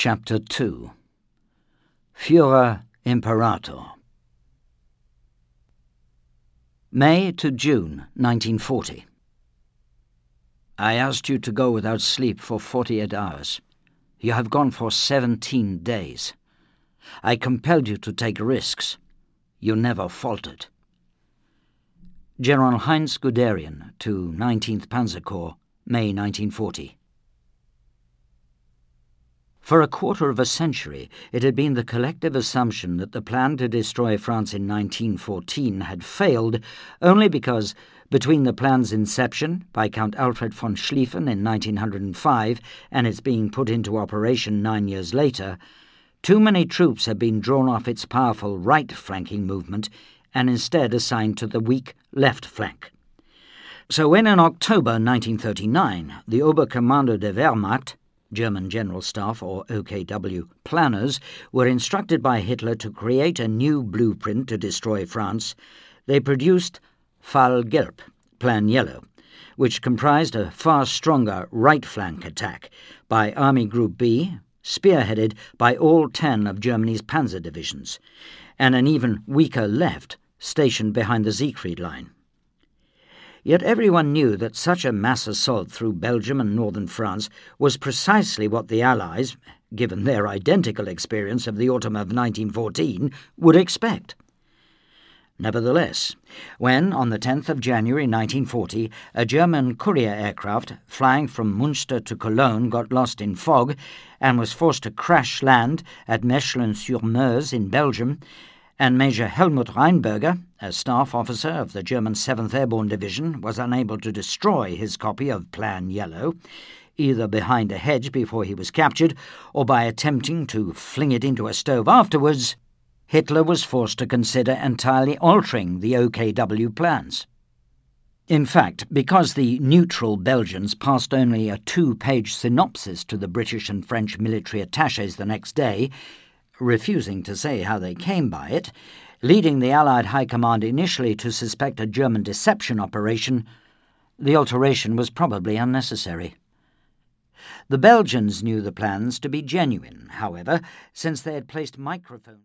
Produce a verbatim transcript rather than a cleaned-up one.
Chapter two. Führer Imperator. May to June nineteen forty. I asked you to go without sleep for forty-eight hours. You have gone for seventeen days. I compelled you to take risks. You never faltered. General Heinz Guderian to nineteenth Panzer Corps, May nineteen forty. For a quarter of a century, it had been the collective assumption that the plan to destroy France in nineteen fourteen had failed only because, between the plan's inception by Count Alfred von Schlieffen in nineteen oh five and its being put into operation nine years later, too many troops had been drawn off its powerful right-flanking movement and instead assigned to the weak left flank. So when in October nineteen thirty-nine the Oberkommando der Wehrmacht, German General Staff, or O K W, planners were instructed by Hitler to create a new blueprint to destroy France, they produced Fall Gelb, Plan Yellow, which comprised a far stronger right flank attack by Army Group B, spearheaded by all ten of Germany's panzer divisions, and an even weaker left stationed behind the Siegfried Line. Yet everyone knew that such a mass assault through Belgium and northern France was precisely what the Allies, given their identical experience of the autumn of nineteen fourteen, would expect. Nevertheless, when, on the tenth of January nineteen forty, a German courier aircraft flying from Münster to Cologne got lost in fog and was forced to crash land at Mechlin-sur-Meuse in Belgium, and Major Helmut Rheinberger, a staff officer of the German seventh Airborne Division, was unable to destroy his copy of Plan Yellow, either behind a hedge before he was captured or by attempting to fling it into a stove afterwards, Hitler was forced to consider entirely altering the O K W plans. In fact, because the neutral Belgians passed only a two-page synopsis to the British and French military attachés the next day, refusing to say how they came by it, leading the Allied High Command initially to suspect a German deception operation, the alteration was probably unnecessary. The Belgians knew the plans to be genuine, however, since they had placed microphones